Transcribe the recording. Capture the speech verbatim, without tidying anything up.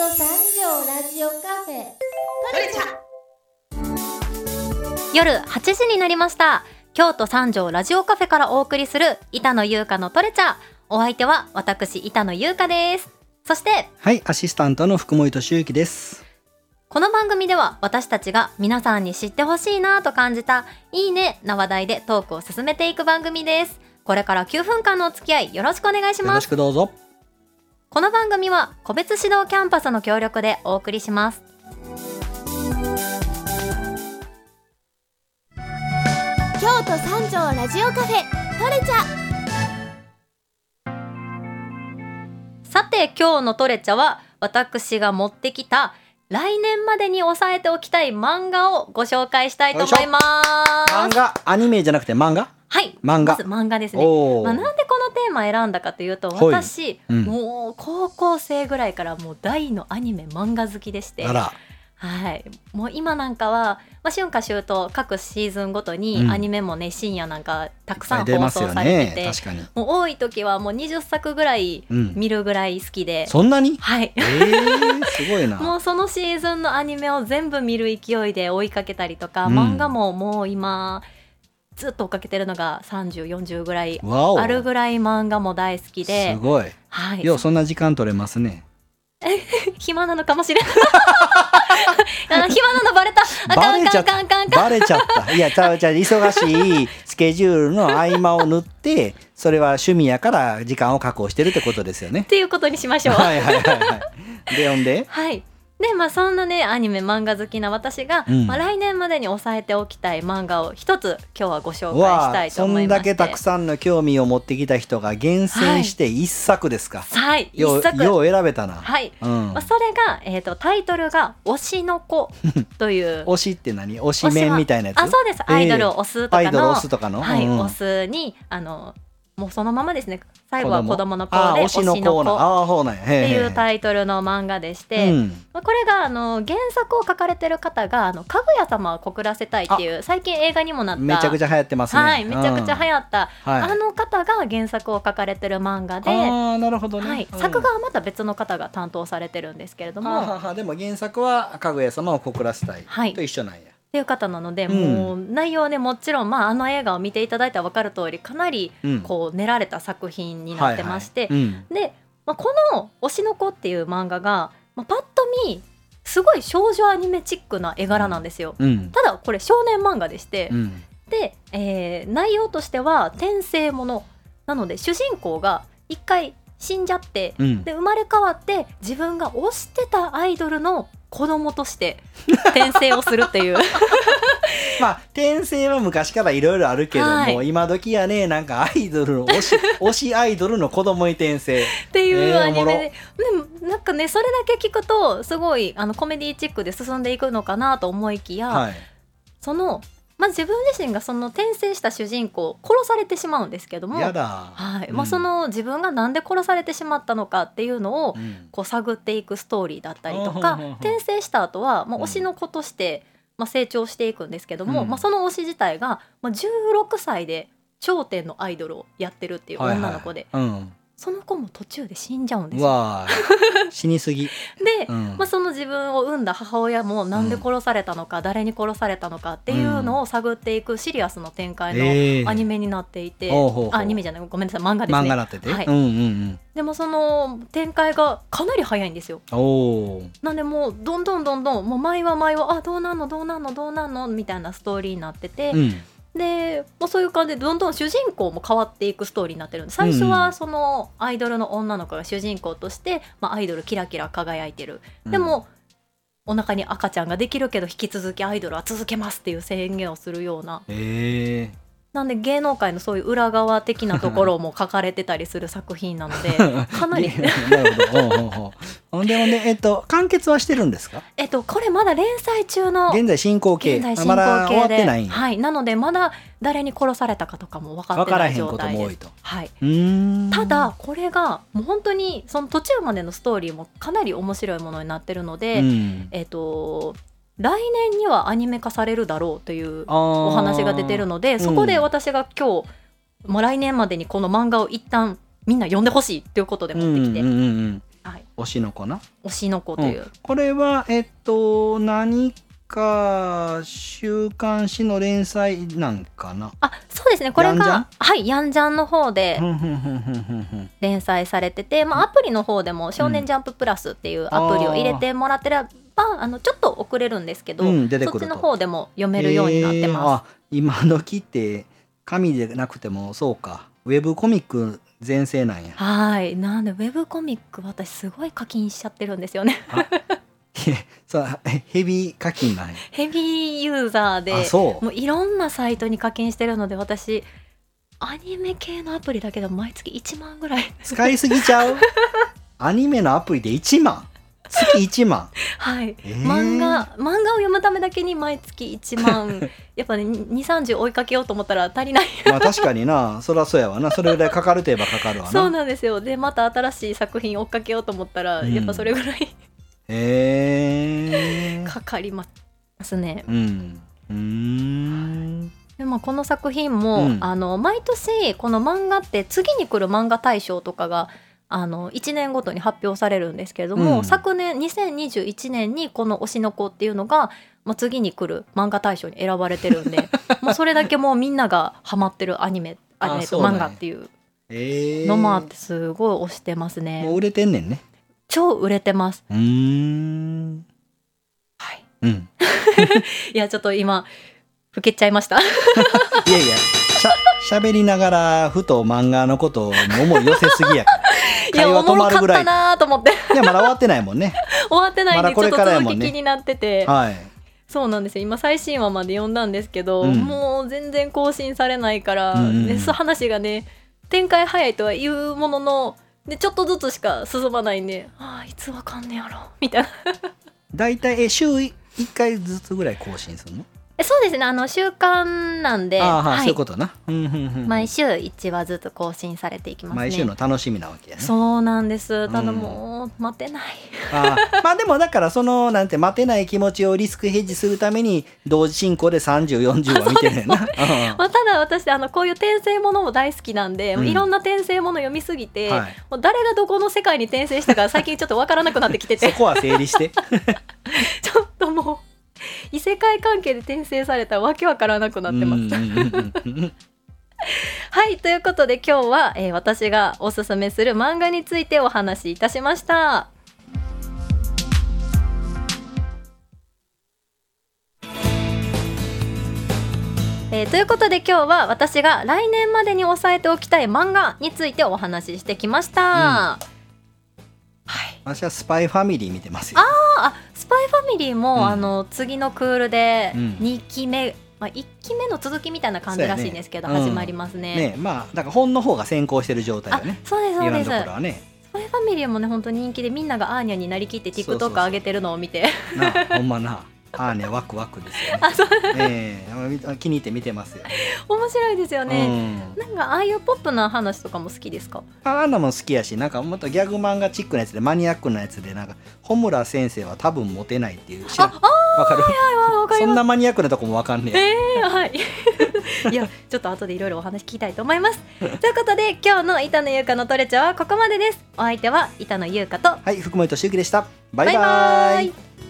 都三条ラジオカフェトレチャ。 夜はちじになりました。京都三条ラジオカフェからお送りする板野優香のトレチャ。お相手は私板野優香です。そしてはい、アシスタントの福森俊之です。 この番組では私たちが皆さんに知ってほしいなと感じたいいねな話題でトークを進めていく番組です。これからきゅうふんかんのお付き合いよろしくお願いします。 よろしくどうぞ。 この番組は個別指導キャンパスの協力でお送りします。 京都三条ラジオカフェトレチャ。 さて今日のトレチャは私が持ってきた来年までに押さえておきたい漫画をご紹介したいと思います。 漫画、アニメじゃなくて漫画？ はい、 漫画。 まず漫画ですね。まあ、なんでこのテーマ選んだかというと、私、うん、もう高校生ぐらいからもう大のアニメ漫画好きでして、 あら、 はい、もう今なんかは、まあ、春夏秋冬各シーズンごとにアニメもね、うん、深夜なんかたくさん放送されてて、 ね、確かにもう多い時はもうにじゅっさくぐらい見るぐらい好きで、 うん、そんなに？ はい、 えー、すごいな。 もうそのシーズンのアニメを全部見る勢いで追いかけたりとか、 うん、 漫画ももう今ずっと追っかけてるのがさんじゅう、よんじゅうぐらいあるぐらい漫画も大好きで、 すごい、はい、ようそんな時間取れますね。 暇なのかもしれない暇なのバレた。 バレちゃったバレちゃったいやちゃうちゃう、忙しいスケジュールの合間を縫ってそれは趣味やから時間を確保してるってことですよね。 っていうことにしましょう。 はいはいはいはいで、ほんで、 はい、でまあ、そんなねアニメ漫画好きな私が、うんまあ、来年までに押さえておきたい漫画を一つ今日はご紹介したいと思いまして、 そんだけたくさんの興味を持ってきた人が厳選して一作ですか。 はい、 よう、 一作よう選べたな。 はい、 うんまあ、それが、えーと、タイトルが推しの子という推しって何？推しメンみたいなやつ？ あ、そうです。アイドルを推すとかの、 アイドルを推すとかの、 はい、 うん、 推すにあのもうそのままですね。最後は子供の子で推しの子っていうタイトルの漫画でして、うん、これがあの原作を書かれてる方があのかぐや様を告らせたいっていう最近映画にもなっためちゃくちゃ流行ってますね、 はい、めちゃくちゃ流行った、うん、あの方が原作を書かれてる漫画で、 あ、なるほどね、 はい、作画はまた別の方が担当されてるんですけれども、 はははでも原作はかぐや様を告らせたい、はい、と一緒なんやっていう方なので、うん、もう内容はねもちろん、まあ、あの映画を見ていただいたら分かる通りかなりこう練られた作品になってまして、 はいはい、うん、 で、まあ、この推しの子っていう漫画が、まあ、パッと見すごい少女アニメチックな絵柄なんですよ、うん、ただこれ少年漫画でして、うん、で、えー、内容としては転生ものなので主人公が一回死んじゃって、うん、で生まれ変わって自分が推してたアイドルの子供として転生をするっていうまあ転生は昔からいろいろあるけども、はい、今時やねなんかアイドルの推し推しアイドルの子供に転生っていうアニメで、えー、でもなんかねそれだけ聞くとすごいあのコメディチックで進んでいくのかなと思いきや、はい、そのまあ、自分自身がその転生した主人公殺されてしまうんですけども、 やだ、 はい、まあ、その自分がなんで殺されてしまったのかっていうのをこう探っていくストーリーだったりとか、うん、転生した後はまあ推しの子としてまあ成長していくんですけども、うん、まあ、その推し自体がまあじゅうろくさいで頂点のアイドルをやってるっていう女の子で、はいはい、うん、その子も途中で死んじゃうんですよ。 わ死にすぎで、うん、まあ、その自分を産んだ母親もなんで殺されたのか、うん、誰に殺されたのかっていうのを探っていくシリアスの展開のアニメになっていて、えー、あアニメじゃないごめんなさい漫画ですね。 漫画なってて、 はい、 うんうんうん、 でもその展開がかなり早いんですよ。 おなんでもうどんどんどんどんもう毎話毎話あどうなんのどうなんのどうなんのみたいなストーリーになってて、うん、でもうそういう感じでどんどん主人公も変わっていくストーリーになってるんで、最初はそのアイドルの女の子が主人公として、まあ、アイドルキラキラ輝いてる、でも、うん、お腹に赤ちゃんができるけど引き続きアイドルは続けますっていう宣言をするような、 えーなんで芸能界のそういう裏側的なところも書かれてたりする作品なのでかなりなるほどほうほうほうほんでほんで、えっと、完結はしてるんですか？ えっと、これまだ連載中の現在進行形現在進まだ行終わっ形で、 てないんや、 はい、なのでまだ誰に殺されたかとかも分かってない状態です。 分からへんことも多いと、 はい、 うーんただこれがもう本当にその途中までのストーリーもかなり面白いものになってるので、うん、えっと来年にはアニメ化されるだろうというお話が出てるので、そこで私が今日、もう来年までにこの漫画を一旦みんな読んでほしいということで持ってきて、うんうんうんうん、はい、 推しの子な。 推しの子という、うん、 これはえっと何か週刊誌の連載なんかな。 あ、そうですね、これがはいヤンジャンの方で連載されてて、まあ、アプリの方でも少年ジャンププラスっていうアプリを入れてもらってれば、うん、あのちょっと遅れるんですけど、うん、そっちの方でも読めるようになってます、えー、あ、 今時って紙でなくてもそうか、ウェブコミック全盛なんや。 はい、なんでウェブコミック私すごい課金しちゃってるんですよねそうヘビー課金なんや。 ヘビーユーザーで、あ、そうもういろんなサイトに課金してるので、私アニメ系のアプリだけで毎月いちまんぐらい使いすぎちゃうアニメのアプリでいちまん、月いちまんはい、えー、漫画漫画を読むためだけに毎月いちまんやっぱねにじゅうさんじゅう追いかけようと思ったら足りないまあ確かにな、そりゃそうやわな、それぐらいかかるといえばかかるわな。 そうなんですよ。でまた新しい作品追っかけようと思ったら、うん、やっぱそれぐらいへーかかりますね。 うん、うーん。 でまあ、この作品も、うん、あの毎年この漫画って次に来る漫画大賞とかがあのいちねんごとに発表されるんですけれども、うん、昨年にせんにじゅういちねんにこの推しの子っていうのが、まあ、次に来る漫画大賞に選ばれてるんでもうそれだけもうみんながハマってるアニメ、アニメと漫画っていうのもあってすごい推してますね。 もう売れてんねんね。 超売れてます。 うーん、 はい、 うん、 いやちょっと今老けちゃいましたいやいや、しゃ、しゃべりながらふと漫画のことを思い寄せすぎやから会話止まるぐらい。いやおもろかったなと思っていやまだ終わってないもんね終わってないんで、ま、ちょっと続き気になってて、 はい、 そうなんですよ。今最新話まで読んだんですけど、うん、もう全然更新されないから、うんうん、ね、話がね展開早いとは言うもののでちょっとずつしか進まないんで、ああいつわかんねやろみたいなだいたい週いっかいずつぐらい更新するの？ そうですね、あの週刊なんで、 あ、はい、そういうことな、 毎週いちわずつ更新されていきますね。 毎週の楽しみなわけやね。 そうなんです。ただもう待てない、 うん、あまあでもだからそのなんて待てない気持ちをリスクヘッジするために同時進行でさんじゅう、よんじゅうは見てるやなまあ、ただ私あのこういう転生ものも大好きなんで、うん、いろんな転生もの読みすぎて、はい、もう誰がどこの世界に転生したか最近ちょっと分からなくなってきててそこは整理してちょっともう異世界関係で転生されたらわけわからなくなってますはい、ということで今日は、えー、私がおすすめする漫画についてお話しいたしました。えー、ということで今日は私が来年までに押さえておきたい漫画についてお話ししてきました、うん、はい、 私はスパイファミリー見てますよ。 ああ、スパイファミリーも、うん、あの次のクールでにきめ、うんまあ、いっきめの続きみたいな感じらしいんですけど、ね、始まりますね。 うん、ね、まあだから本の方が先行してる状態だね。 そうですそうです。 今のところはね、 スパイファミリーもね本当に人気で、みんながアーニャになりきって TikTok 上げてるのを見て、 そうそうそうなほんまなアーニャワクワクですよね。あ、そう、えー、気に入って見てますよ。 面白いですよね、うん、なんかああいうポップな話とかも好きですか？ あんなも好きやし、なんかもっとギャグ漫画チックなやつでマニアックなやつで、なんか穂村先生は多分モテないっていう、知らん、わかる？はいはい、わかります。そんなマニアックなとこもわかんねえ。 えー、はいいやちょっと後でいろいろお話聞きたいと思いますということで今日の板野優香のトレチャはここまでです。お相手は板野優香と、 はい、福本修樹でした。バイバイ。バイバイ。